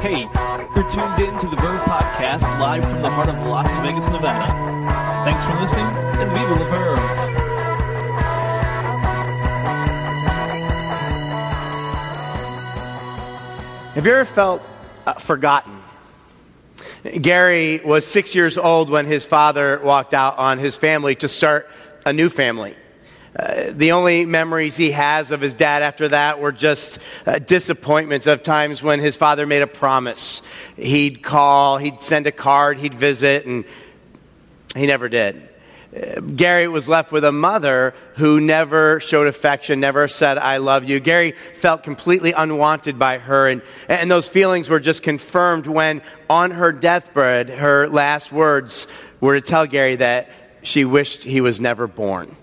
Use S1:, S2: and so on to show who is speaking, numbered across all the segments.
S1: Hey, you're tuned in to the Verve Podcast live from the heart of Las Vegas, Nevada. Thanks for listening, and viva la Verve!
S2: Have you ever felt forgotten? Gary was 6 years old when his father walked out on his family to start a new family. The only memories he has of his dad after that were just disappointments of times when his father made a promise. He'd call, he'd send a card, he'd visit, and he never did. Gary was left with a mother who never showed affection, never said, "I love you." Gary felt completely unwanted by her, and those feelings were just confirmed when, on her deathbed, her last words were to tell Gary that she wished he was never born.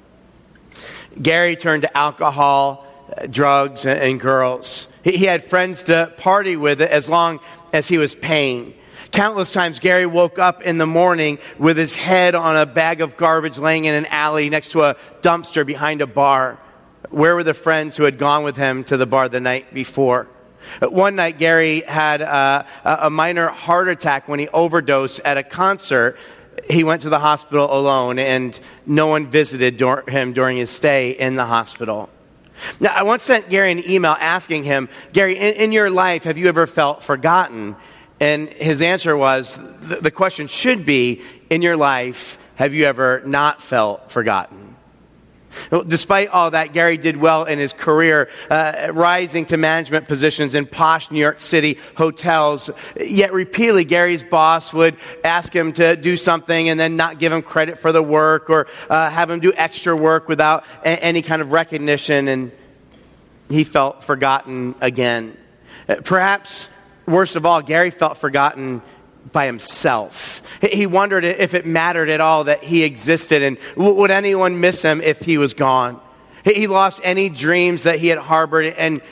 S2: Gary turned to alcohol, drugs, and girls. He had friends to party with as long as he was paying. Countless times, Gary woke up in the morning with his head on a bag of garbage laying in an alley next to a dumpster behind a bar. Where were the friends who had gone with him to the bar the night before? One night, Gary had a minor heart attack when he overdosed at a concert. He went to the hospital alone, and no one visited him during his stay in the hospital. Now, I once sent Gary an email asking him, "Gary, in your life, have you ever felt forgotten?" And his answer was, the question should be, in your life, have you ever not felt forgotten? Well, despite all that, Gary did well in his career, rising to management positions in posh New York City hotels. Yet repeatedly, Gary's boss would ask him to do something and then not give him credit for the work, or have him do extra work without any kind of recognition, and he felt forgotten again. Perhaps worst of all, Gary felt forgotten by himself. He wondered if it mattered at all that he existed, and would anyone miss him if he was gone. He lost any dreams that he had harbored, and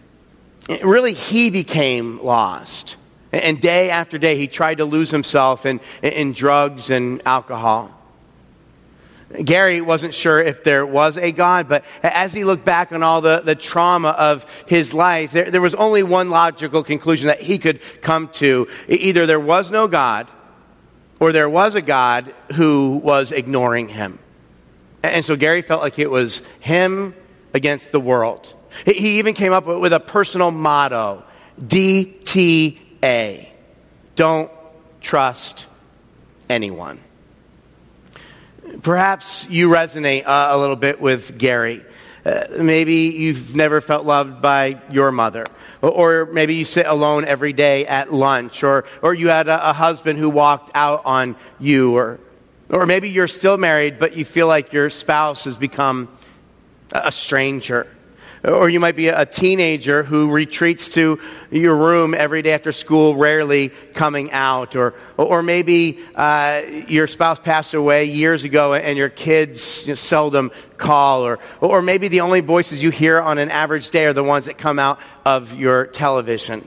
S2: really he became lost. And day after day, he tried to lose himself in drugs and alcohol. Gary wasn't sure if there was a God, but as he looked back on all the trauma of his life, there was only one logical conclusion that he could come to. Either there was no God, or there was a God who was ignoring him. And so Gary felt like it was him against the world. He even came up with a personal motto, DTA, don't trust anyone. Perhaps you resonate a little bit with Gary. Maybe you've never felt loved by your mother. Or maybe you sit alone every day at lunch. Or you had a husband who walked out on you. Or maybe you're still married, but you feel like your spouse has become a stranger. Or you might be a teenager who retreats to your room every day after school, rarely coming out. Or maybe your spouse passed away years ago and your kids seldom call. Or maybe the only voices you hear on an average day are the ones that come out of your television.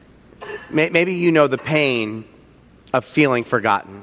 S2: Maybe you know the pain of feeling forgotten.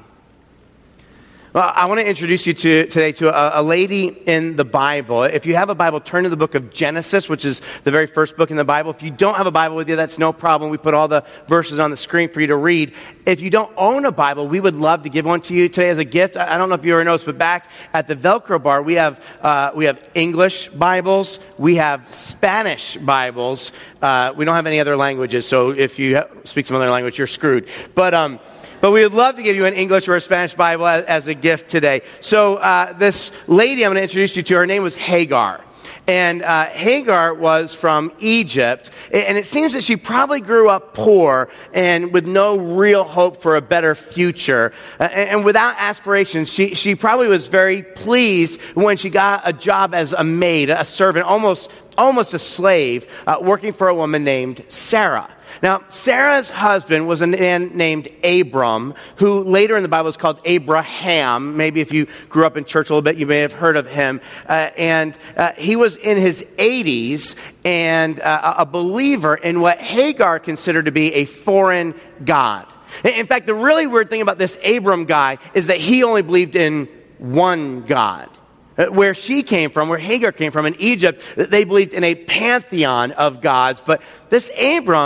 S2: Well, I want to introduce you today to a lady in the Bible. If you have a Bible, turn to the book of Genesis, which is the very first book in the Bible. If you don't have a Bible with you, that's no problem. We put all the verses on the screen for you to read. If you don't own a Bible, we would love to give one to you today as a gift. I don't know if you ever noticed, but back at the Velcro bar, we have English Bibles, we have Spanish Bibles. We don't have any other languages, so if you speak some other language, you're screwed. But we would love to give you an English or a Spanish Bible as a gift today. So this lady I'm going to introduce you to, her name was Hagar. And Hagar was from Egypt. And it seems that she probably grew up poor and with no real hope for a better future. And without aspirations, she probably was very pleased when she got a job as a maid, a servant, almost a slave, working for a woman named Sarah. Now, Sarah's husband was a man named Abram, who later in the Bible is called Abraham. Maybe if you grew up in church a little bit, you may have heard of him. And he was in his 80s and a believer in what Hagar considered to be a foreign god. In fact, the really weird thing about this Abram guy is that he only believed in one God. Where she came from, where Hagar came from in Egypt, they believed in a pantheon of gods. But this Abram,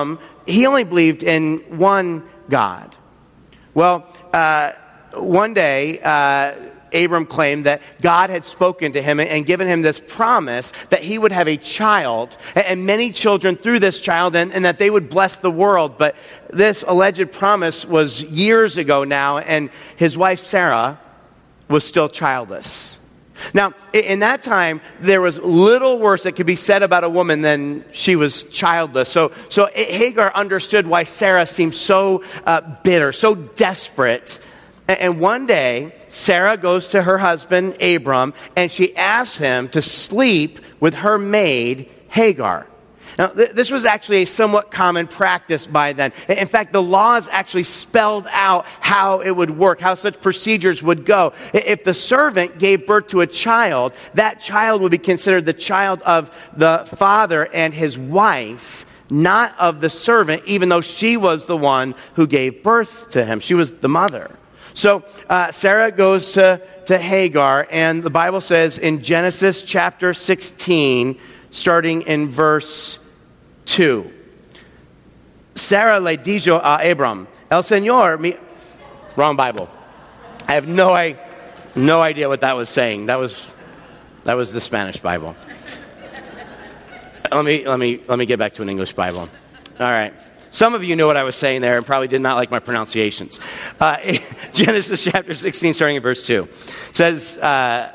S2: he only believed in one God. Well, one day, Abram claimed that God had spoken to him and given him this promise that he would have a child and many children through this child and that they would bless the world. But this alleged promise was years ago now, and his wife Sarah was still childless. Now, in that time, there was little worse that could be said about a woman than she was childless. So Hagar understood why Sarah seemed so bitter, so desperate. And one day, Sarah goes to her husband, Abram, and she asks him to sleep with her maid, Hagar. Now, this was actually a somewhat common practice by then. In fact, the laws actually spelled out how it would work, how such procedures would go. If the servant gave birth to a child, that child would be considered the child of the father and his wife, not of the servant, even though she was the one who gave birth to him. She was the mother. So Sarah goes to Hagar, and the Bible says in Genesis chapter 16, starting in verse 2. Sarah le dijo a Abram, el Señor me... Wrong Bible. I have no idea what that was saying. That was the Spanish Bible. Let me get back to an English Bible. All right. Some of you know what I was saying there and probably did not like my pronunciations. Genesis chapter 16, starting in verse 2. Says, the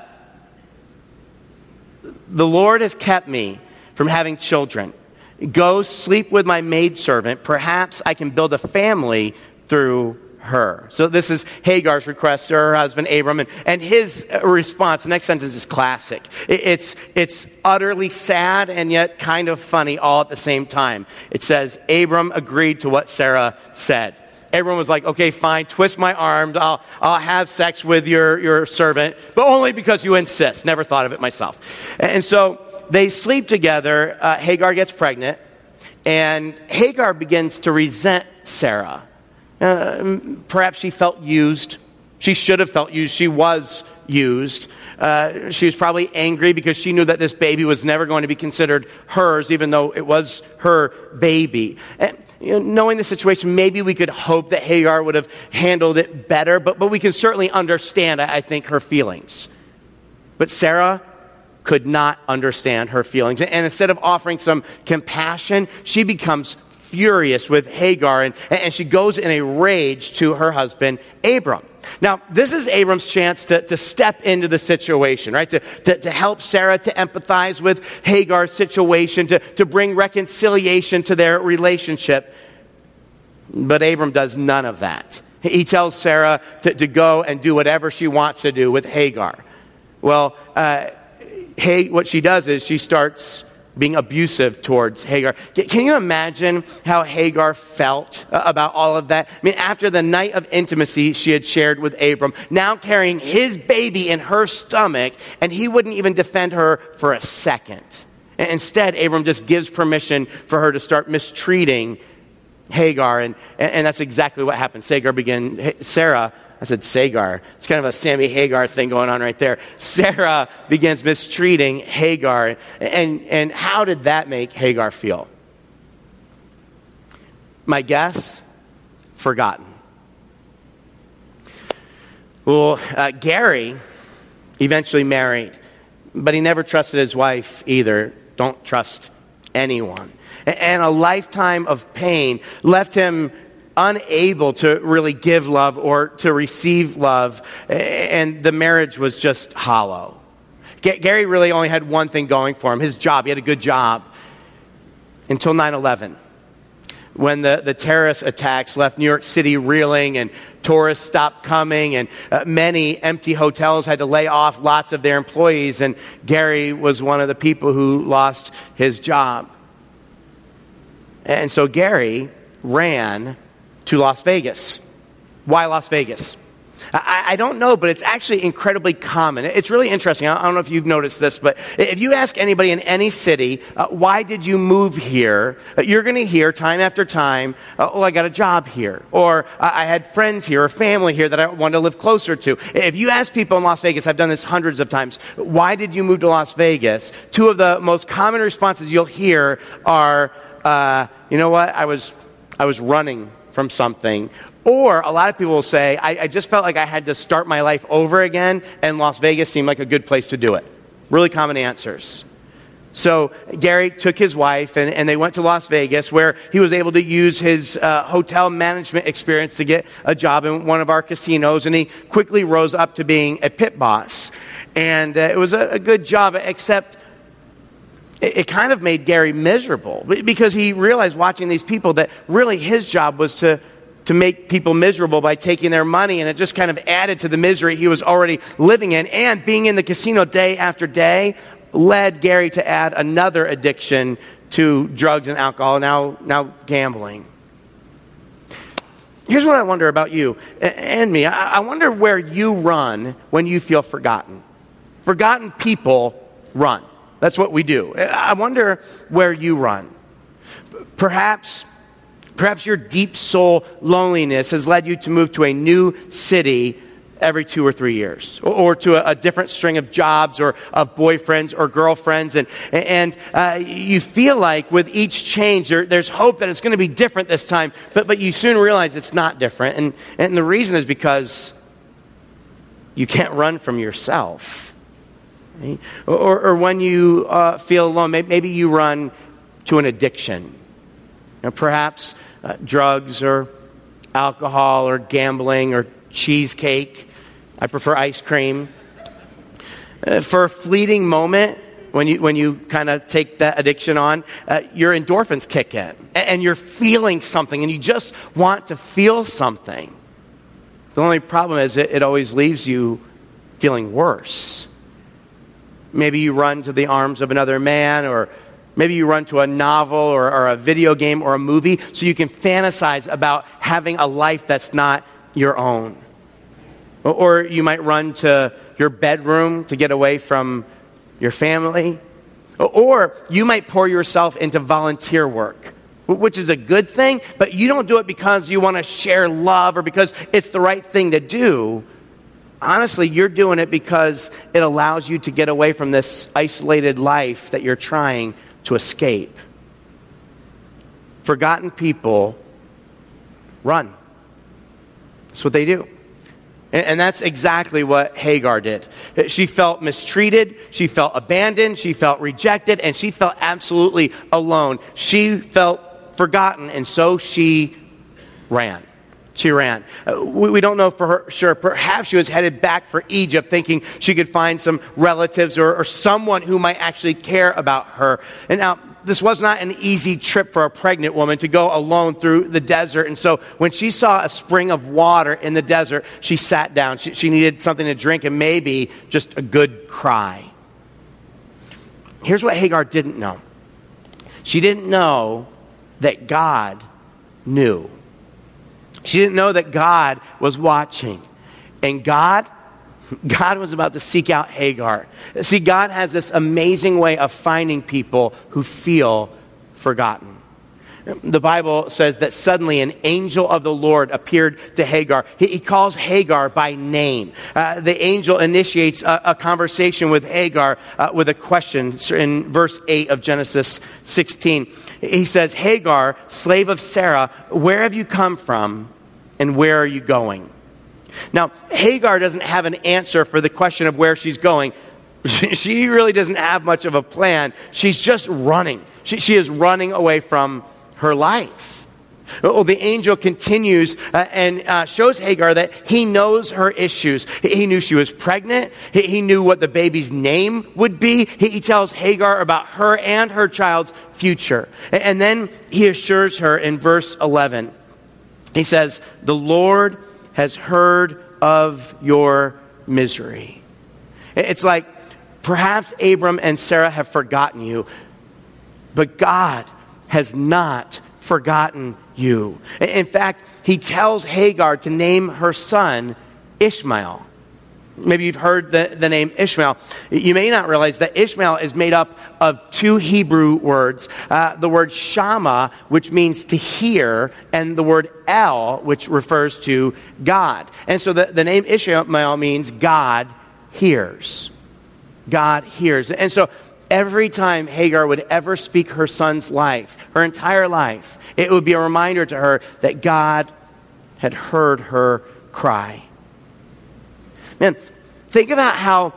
S2: Lord has kept me from having children. Go sleep with my maidservant. Perhaps I can build a family through her. So this is Hagar's request to her husband Abram, and his response. The next sentence is classic. It's utterly sad and yet kind of funny all at the same time. It says, Abram agreed to what Sarah said. Abram was like, okay, fine, twist my arm. I'll have sex with your servant, but only because you insist. Never thought of it myself. And so they sleep together. Hagar gets pregnant, and Hagar begins to resent Sarah. Perhaps she felt used. She should have felt used. She was used. She was probably angry because she knew that this baby was never going to be considered hers, even though it was her baby. And, knowing the situation, maybe we could hope that Hagar would have handled it better, but we can certainly understand, I think, her feelings. But Sarah could not understand her feelings. And instead of offering some compassion, she becomes furious with Hagar, and she goes in a rage to her husband, Abram. Now, this is Abram's chance to step into the situation, right? To help Sarah to empathize with Hagar's situation, to bring reconciliation to their relationship. But Abram does none of that. He tells Sarah to go and do whatever she wants to do with Hagar. Well, what she does is she starts being abusive towards Hagar. Can you imagine how Hagar felt about all of that? I mean, after the night of intimacy she had shared with Abram, now carrying his baby in her stomach, and he wouldn't even defend her for a second. Instead, Abram just gives permission for her to start mistreating Hagar, and that's exactly what happened. Sarah, I said Sagar. It's kind of a Sammy Hagar thing going on right there. Sarah begins mistreating Hagar. And how did that make Hagar feel? My guess, forgotten. Well, Gary eventually married, but he never trusted his wife either. Don't trust anyone. And a lifetime of pain left him unable to really give love or to receive love, and the marriage was just hollow. Gary really only had one thing going for him, his job. He had a good job until 9/11, when the terrorist attacks left New York City reeling and tourists stopped coming, and many empty hotels had to lay off lots of their employees, and Gary was one of the people who lost his job. And so Gary ran to Las Vegas. Why Las Vegas? I don't know, but it's actually incredibly common. It's really interesting. I don't know if you've noticed this, but if you ask anybody in any city, why did you move here? You're going to hear time after time, oh, I got a job here. Or I had friends here or family here that I wanted to live closer to. If you ask people in Las Vegas, I've done this hundreds of times, why did you move to Las Vegas? Two of the most common responses you'll hear are, you know what, I was I was running from something. Or a lot of people will say, I just felt like I had to start my life over again, and Las Vegas seemed like a good place to do it. Really common answers. So Gary took his wife, and they went to Las Vegas, where he was able to use his hotel management experience to get a job in one of our casinos, and he quickly rose up to being a pit boss. And it was a good job, except it kind of made Gary miserable, because he realized watching these people that really his job was to make people miserable by taking their money, and it just kind of added to the misery he was already living in. And being in the casino day after day led Gary to add another addiction to drugs and alcohol, now gambling. Here's what I wonder about you and me. I wonder where you run when you feel forgotten. Forgotten people run. That's what we do. I wonder where you run. Perhaps your deep soul loneliness has led you to move to a new city every 2 or 3 years, or to a different string of jobs or of boyfriends or girlfriends. And you feel like with each change, there's hope that it's going to be different this time, but you soon realize it's not different. And the reason is because you can't run from yourself. Right? Or when you feel alone, maybe you run to an addiction. Perhaps drugs or alcohol or gambling or cheesecake. I prefer ice cream. For a fleeting moment, when you kind of take that addiction on, your endorphins kick in, and you're feeling something, and you just want to feel something. The only problem is it always leaves you feeling worse. Maybe you run to the arms of another man, or maybe you run to a novel or a video game or a movie so you can fantasize about having a life that's not your own. Or you might run to your bedroom to get away from your family. Or you might pour yourself into volunteer work, which is a good thing, but you don't do it because you want to share love or because it's the right thing to do. Honestly, you're doing it because it allows you to get away from this isolated life that you're trying to escape. Forgotten people run. That's what they do. And that's exactly what Hagar did. She felt mistreated, she felt abandoned, she felt rejected, and she felt absolutely alone. She felt forgotten, and so she ran. She ran. We don't know for sure. Perhaps she was headed back for Egypt, thinking she could find some relatives or someone who might actually care about her. And now, this was not an easy trip for a pregnant woman to go alone through the desert. And so when she saw a spring of water in the desert, she sat down. She needed something to drink and maybe just a good cry. Here's what Hagar didn't know. She didn't know that God knew. She didn't know that God was watching. And God was about to seek out Hagar. See, God has this amazing way of finding people who feel forgotten. The Bible says that suddenly an angel of the Lord appeared to Hagar. He calls Hagar by name. The angel initiates a conversation with Hagar with a question in verse 8 of Genesis 16. He says, "Hagar, slave of Sarah, where have you come from and where are you going?" Now, Hagar doesn't have an answer for the question of where she's going. She really doesn't have much of a plan. She's just running. She is running away from her life. Well, the angel continues and shows Hagar that he knows her issues. He knew she was pregnant. He knew what the baby's name would be. He tells Hagar about her and her child's future. And then he assures her in verse 11. He says, "The Lord has heard of your misery." It's like perhaps Abram and Sarah have forgotten you, but God has not forgotten you. In fact, he tells Hagar to name her son Ishmael. Maybe you've heard the name Ishmael. You may not realize that Ishmael is made up of two Hebrew words. The word Shama, which means to hear, and the word El, which refers to God. And so the name Ishmael means God hears. God hears. And so every time Hagar would ever speak her son's life, her entire life, it would be a reminder to her that God had heard her cry. Man, think about how,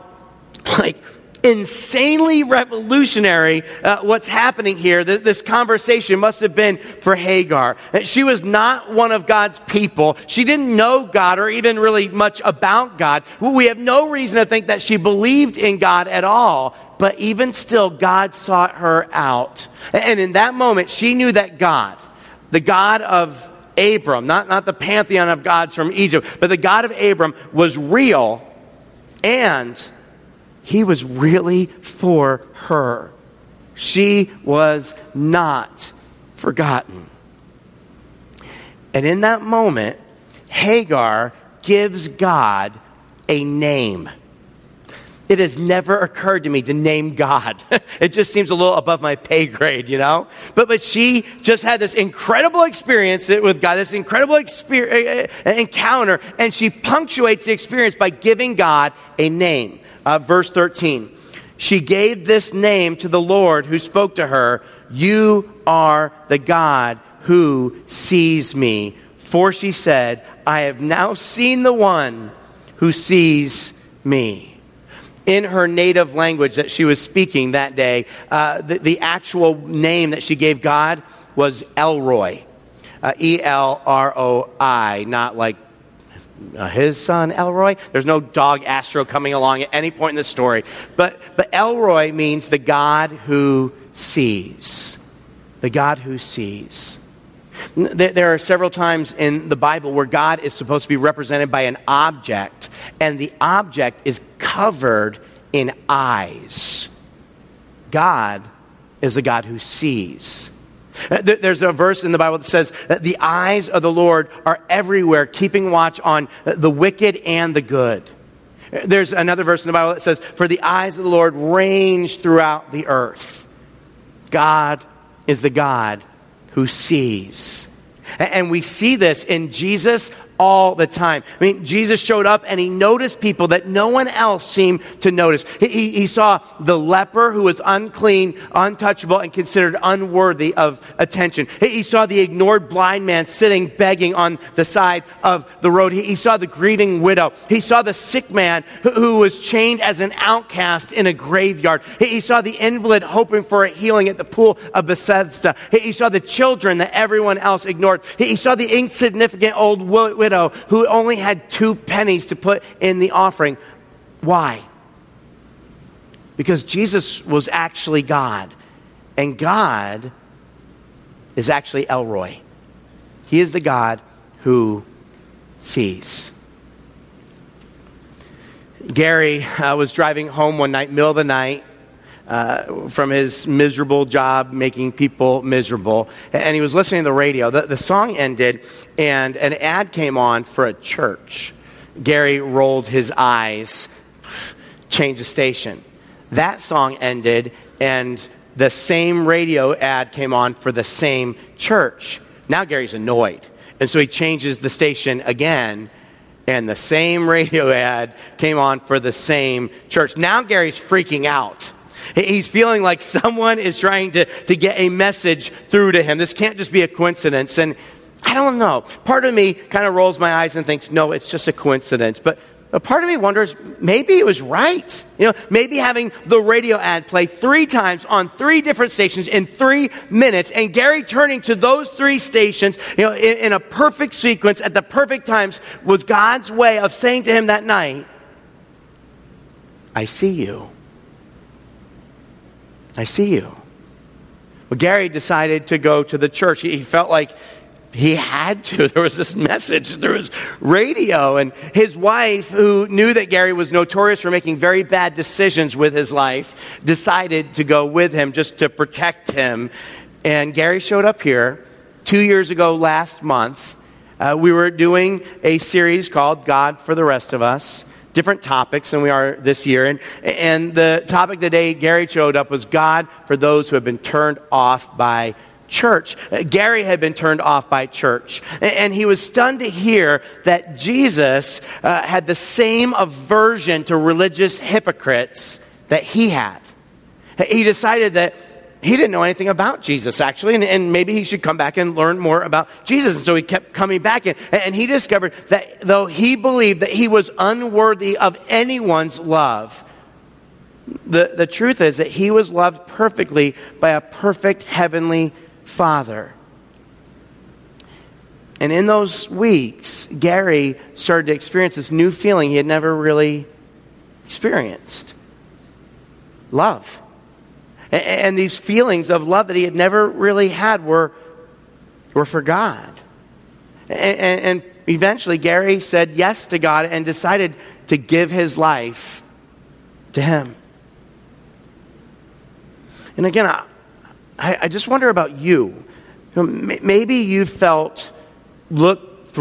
S2: insanely revolutionary what's happening here. This conversation must have been for Hagar. She was not one of God's people. She didn't know God or even really much about God. We have no reason to think that she believed in God at all. But even still, God sought her out. And in that moment, she knew that God, the God of Abram, not the pantheon of gods from Egypt, but the God of Abram was real, and he was really for her. She was not forgotten. And in that moment, Hagar gives God a name. It has never occurred to me to name God. It just seems a little above my pay grade, you know? But she just had this incredible experience with God, this incredible encounter, and she punctuates the experience by giving God a name. Verse 13, she gave this name to the Lord who spoke to her, "You are the God who sees me." For she said, "I have now seen the one who sees me." In her native language that she was speaking that day, the actual name that she gave God was Elroy. E-L-R-O-I, not like his son Elroy. There's no dog Astro coming along at any point in the story. But Elroy means the God who sees. The God who sees. There are several times in the Bible where God is supposed to be represented by an object, and the object is covered in eyes. God is the God who sees. There's a verse in the Bible that says that the eyes of the Lord are everywhere, keeping watch on the wicked and the good. There's another verse in the Bible that says, "For the eyes of the Lord range throughout the earth." God is the God who sees. And we see this in Jesus all the time. I mean, Jesus showed up and he noticed people that no one else seemed to notice. He saw the leper who was unclean, untouchable, and considered unworthy of attention. He saw the ignored blind man sitting, begging on the side of the road. He saw the grieving widow. He saw the sick man who was chained as an outcast in a graveyard. He saw the invalid hoping for a healing at the pool of Bethesda. He saw the children that everyone else ignored. He saw the insignificant old widow who only had 2 pennies to put in the offering. Why? Because Jesus was actually God, and God is actually Elroy. He is the God who sees. Gary was driving home one night, middle of the night, from his miserable job making people miserable. And he was listening to the radio. The song ended, and an ad came on for a church. Gary rolled his eyes, changed the station. That song ended, and the same radio ad came on for the same church. Now Gary's annoyed. And so he changes the station again, and the same radio ad came on for the same church. Now Gary's freaking out. He's feeling like someone is trying to get a message through to him. This can't just be a coincidence. And I don't know. Part of me kind of rolls my eyes and thinks, no, it's just a coincidence. But a part of me wonders, maybe it was right. You know, maybe having the radio ad play 3 times on 3 different stations in 3 minutes, and Gary turning to those 3 stations, you know, in a perfect sequence at the perfect times, was God's way of saying to him that night, I see you. I see you. Well, Gary decided to go to the church. He felt like he had to. There was this message through his radio. And his wife, who knew that Gary was notorious for making very bad decisions with his life, decided to go with him just to protect him. And Gary showed up here 2 years ago last month. We were doing a series called God for the Rest of Us. Different topics than we are this year. And the topic today Gary showed up was God for those who have been turned off by church. Gary had been turned off by church. And he was stunned to hear that Jesus had the same aversion to religious hypocrites that he had. He decided that he didn't know anything about Jesus, actually, and maybe he should come back and learn more about Jesus. And so he kept coming back, and he discovered that though he believed that he was unworthy of anyone's love, the truth is that he was loved perfectly by a perfect heavenly Father. And in those weeks, Gary started to experience this new feeling he had never really experienced. Love. And these feelings of love that he had never really had were for God. And eventually, Gary said yes to God and decided to give his life to Him. And again, I just wonder about you. Maybe you felt looked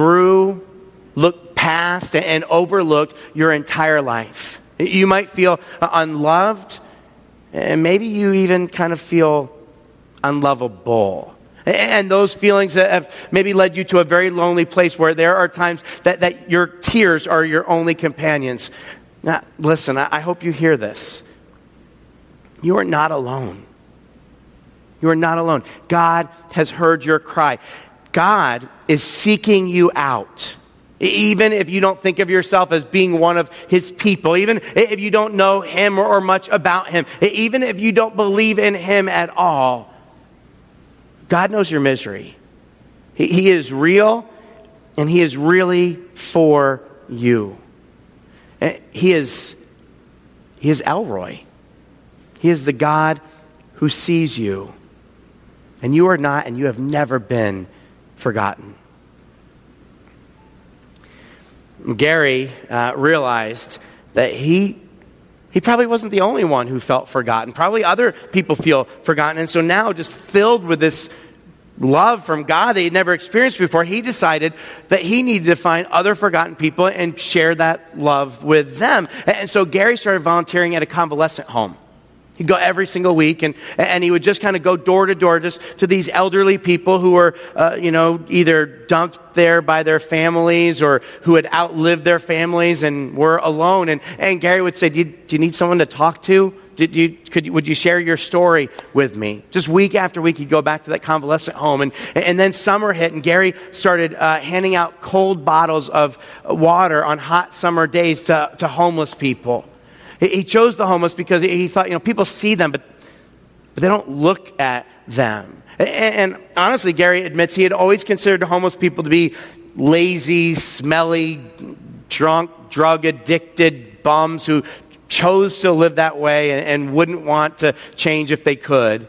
S2: past and overlooked your entire life. You might feel unloved, and maybe you even kind of feel unlovable. And those feelings that have maybe led you to a very lonely place where there are times that your tears are your only companions. Now, listen, I hope you hear this. You are not alone. You are not alone. God has heard your cry. God is seeking you out. Even if you don't think of yourself as being one of His people, even if you don't know Him or much about Him, even if you don't believe in Him at all, God knows your misery. He is real, and He is really for you. He is Elroy. He is the God who sees you. And you are not, and you have never been forgotten. Gary realized that he probably wasn't the only one who felt forgotten. Probably other people feel forgotten. And so now, just filled with this love from God that he'd never experienced before, he decided that he needed to find other forgotten people and share that love with them. And so Gary started volunteering at a convalescent home. He'd go every single week, and he would just kind of go door to door just to these elderly people who were, either dumped there by their families or who had outlived their families and were alone. And Gary would say, do you need someone to talk to? Would you share your story with me? Just week after week, he'd go back to that convalescent home. And then summer hit, and Gary started handing out cold bottles of water on hot summer days to homeless people. He chose the homeless because he thought, people see them, but they don't look at them. And honestly, Gary admits he had always considered homeless people to be lazy, smelly, drunk, drug-addicted bums who chose to live that way and wouldn't want to change if they could.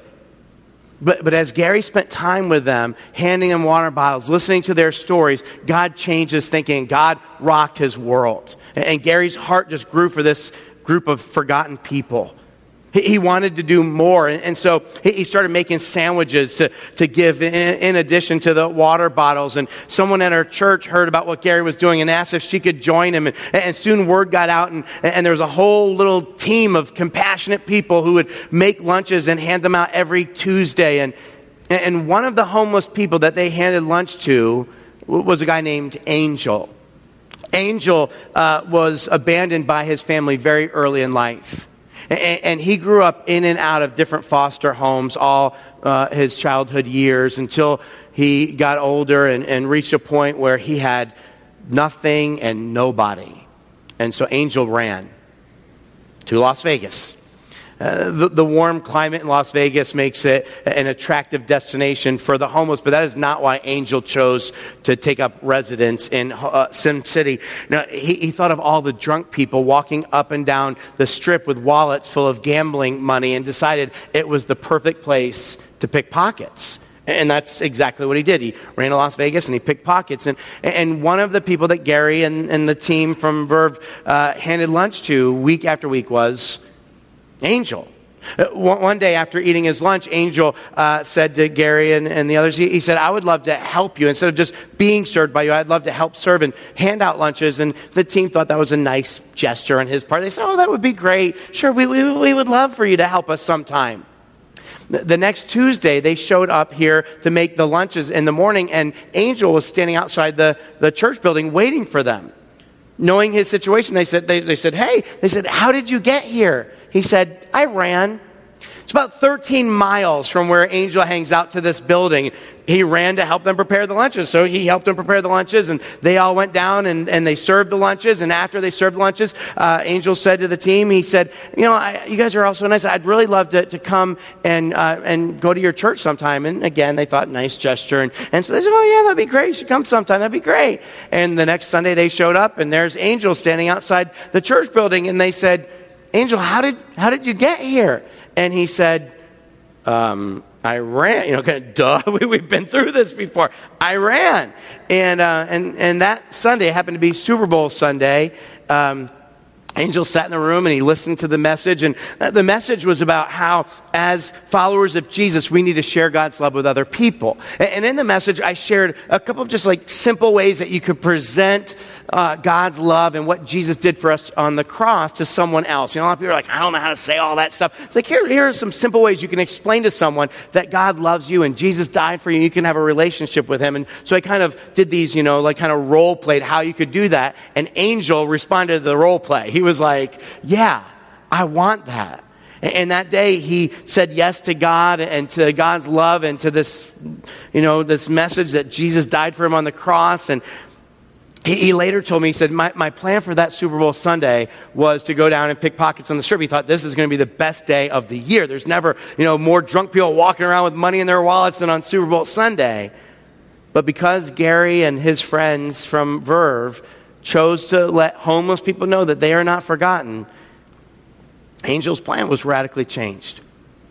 S2: But as Gary spent time with them, handing them water bottles, listening to their stories, God changed his thinking. God rocked his world. And Gary's heart just grew for this group of forgotten people. He wanted to do more, and so he started making sandwiches to give in addition to the water bottles. And someone at our church heard about what Gary was doing and asked if she could join him. And soon word got out, and there was a whole little team of compassionate people who would make lunches and hand them out every Tuesday. And one of the homeless people that they handed lunch to was a guy named Angel. Angel was abandoned by his family very early in life. And he grew up in and out of different foster homes all his childhood years until he got older and reached a point where he had nothing and nobody. And so Angel ran to Las Vegas. The warm climate in Las Vegas makes it an attractive destination for the homeless, but that is not why Angel chose to take up residence in Sin City. Now, he thought of all the drunk people walking up and down the strip with wallets full of gambling money and decided it was the perfect place to pick pockets. And that's exactly what he did. He ran to Las Vegas and he picked pockets. And one of the people that Gary and the team from Verve handed lunch to week after week was Angel. One day after eating his lunch, Angel said to Gary and the others, he said, I would love to help you. Instead of just being served by you, I'd love to help serve and hand out lunches. And the team thought that was a nice gesture on his part. They said, oh, that would be great. Sure, we would love for you to help us sometime. The next Tuesday, they showed up here to make the lunches in the morning, and Angel was standing outside the church building waiting for them. Knowing his situation, they said, hey, how did you get here? He said, I ran. It's about 13 miles from where Angel hangs out to this building. He ran to help them prepare the lunches. So he helped them prepare the lunches, and they all went down and they served the lunches. And after they served the lunches, Angel said to the team, he said, you guys are all so nice. I'd really love to come and go to your church sometime. And again, they thought, nice gesture. And so they said, oh yeah, that'd be great. You should come sometime. That'd be great. And the next Sunday they showed up, and there's Angel standing outside the church building. And they said, Angel, how did you get here? And he said, I ran, kind of duh. We've been through this before. I ran. And that Sunday happened to be Super Bowl Sunday. Angel sat in the room and he listened to the message. And the message was about how, as followers of Jesus, we need to share God's love with other people. And in the message, I shared a couple of just simple ways that you could present God's love and what Jesus did for us on the cross to someone else. A lot of people are like, I don't know how to say all that stuff. It's like, here are some simple ways you can explain to someone that God loves you and Jesus died for you. You can have a relationship with him. And so I kind of did these, kind of role played how you could do that. And Angel responded to the role play. He was like, yeah, I want that. And that day he said yes to God and to God's love and to this, this message that Jesus died for him on the cross. And he later told me, he said, my plan for that Super Bowl Sunday was to go down and pick pockets on the strip. He thought this is going to be the best day of the year. There's never, more drunk people walking around with money in their wallets than on Super Bowl Sunday. But because Gary and his friends from Verve chose to let homeless people know that they are not forgotten, Angel's plan was radically changed.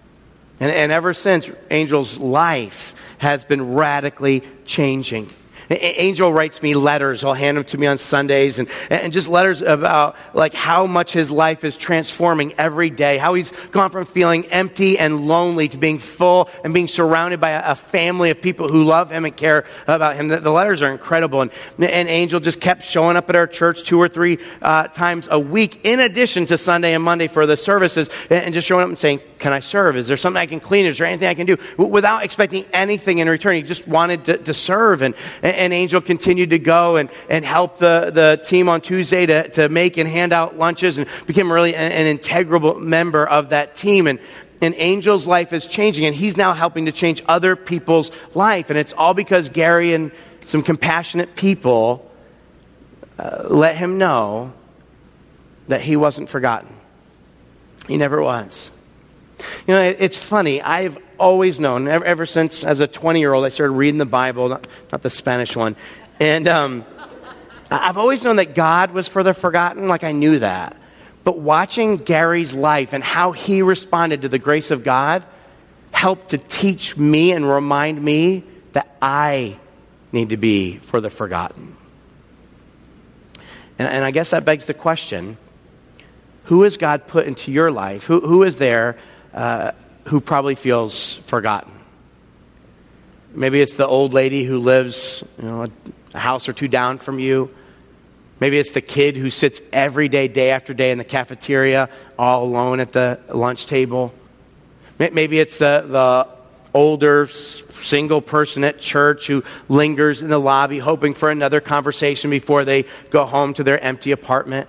S2: And ever since, Angel's life has been radically changing. Angel writes me letters. He'll hand them to me on Sundays and just letters about how much his life is transforming every day, how he's gone from feeling empty and lonely to being full and being surrounded by a family of people who love him and care about him. The letters are incredible. And Angel just kept showing up at our church 2 or 3 times a week, in addition to Sunday and Monday for the services, and just showing up and saying, can I serve? Is there something I can clean? Is there anything I can do? Without expecting anything in return. He just wanted to serve. And Angel continued to go and help the team on Tuesday to make and hand out lunches, and became really an integral member of that team. And Angel's life is changing, and he's now helping to change other people's life. And it's all because Gary and some compassionate people let him know that he wasn't forgotten. He never was. It's funny. I've always known, ever since as a 20-year-old, I started reading the Bible, not the Spanish one. And I've always known that God was for the forgotten. I knew that. But watching Gary's life and how he responded to the grace of God helped to teach me and remind me that I need to be for the forgotten. And I guess that begs the question, who has God put into your life? Who is there who probably feels forgotten? Maybe it's the old lady who lives, a house or 2 down from you. Maybe it's the kid who sits every day, day after day in the cafeteria, all alone at the lunch table. Maybe it's the older single person at church who lingers in the lobby hoping for another conversation before they go home to their empty apartment.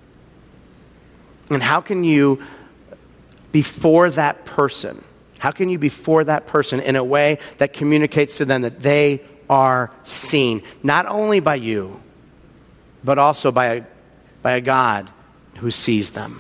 S2: And how can you be for that person? How can you be for that person in a way that communicates to them that they are seen, not only by you, but also by a God who sees them?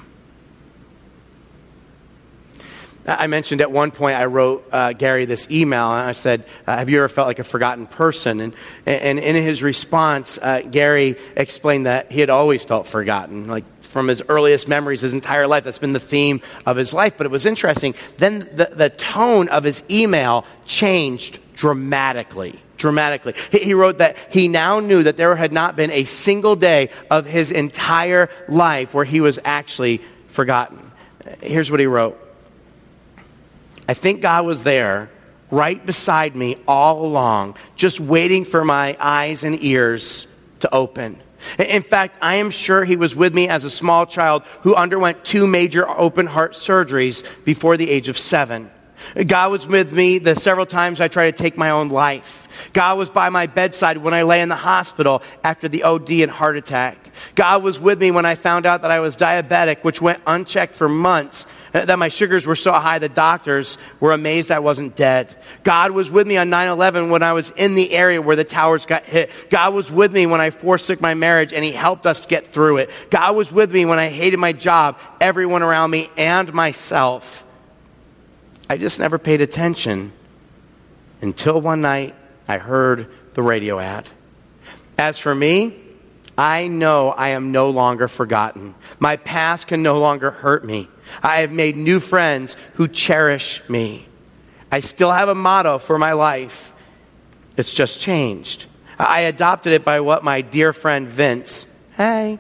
S2: I mentioned at one point I wrote Gary this email, and I said, have you ever felt like a forgotten person? And in his response, Gary explained that he had always felt forgotten, from his earliest memories, his entire life. That's been the theme of his life. But it was interesting. Then the tone of his email changed dramatically. He wrote that he now knew that there had not been a single day of his entire life where he was actually forgotten. Here's what he wrote. I think God was there right beside me all along, just waiting for my eyes and ears to open. In fact, I am sure he was with me as a small child who underwent 2 major open heart surgeries before the age of 7. God was with me the several times I tried to take my own life. God was by my bedside when I lay in the hospital after the OD and heart attack. God was with me when I found out that I was diabetic, which went unchecked for months that my sugars were so high the doctors were amazed I wasn't dead. God was with me on 9/11 when I was in the area where the towers got hit. God was with me when I forsook my marriage and he helped us get through it. God was with me when I hated my job, everyone around me, and myself. I just never paid attention until one night I heard the radio ad. As for me, I know I am no longer forgotten. My past can no longer hurt me. I have made new friends who cherish me. I still have a motto for my life. It's just changed. I adopted it by what my dear friend Vince, I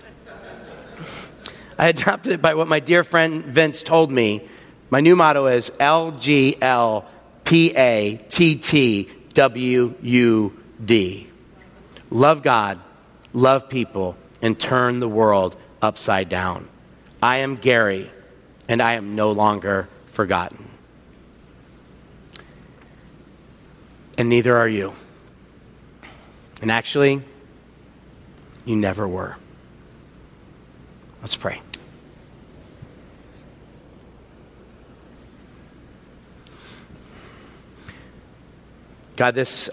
S2: adopted it by what my dear friend Vince told me. My new motto is LGLPATTWUD. Love God, love people, and turn the world upside down. I am Gary, and I am no longer forgotten. And neither are you. And actually, you never were. Let's pray. God, this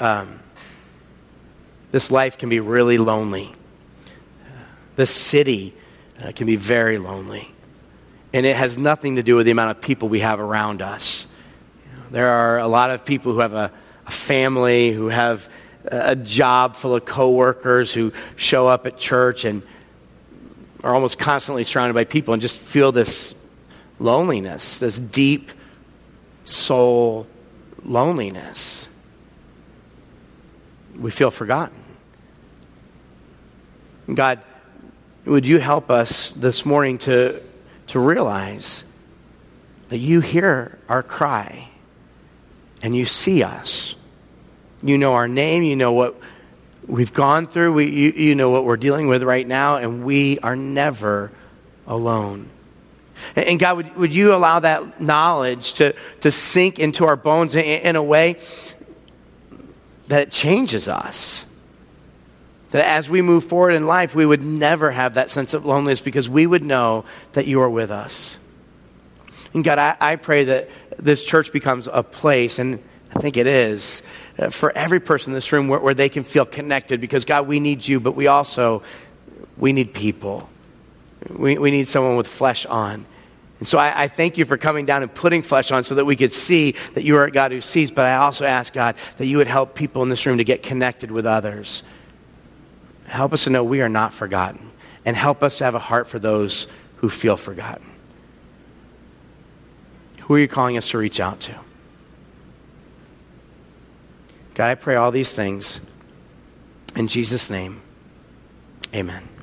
S2: life can be really lonely. This city can be very lonely. And it has nothing to do with the amount of people we have around us. There are a lot of people who have a family, who have a job full of coworkers, who show up at church and are almost constantly surrounded by people and just feel this loneliness, this deep soul loneliness. We feel forgotten. God, would you help us this morning to realize that you hear our cry and you see us. You know our name, you know what we've gone through, you know what we're dealing with right now, and we are never alone. And God, would you allow that knowledge to sink into our bones in a way that it changes us? That as we move forward in life, we would never have that sense of loneliness because we would know that you are with us. And God, I pray that this church becomes a place, and I think it is, for every person in this room where they can feel connected because, God, we need you, but we need people. We need someone with flesh on. And so I thank you for coming down and putting flesh on so that we could see that you are a God who sees, but I also ask, God, that you would help people in this room to get connected with others. Help us to know we are not forgotten, and help us to have a heart for those who feel forgotten. Who are you calling us to reach out to? God, I pray all these things in Jesus' name. Amen.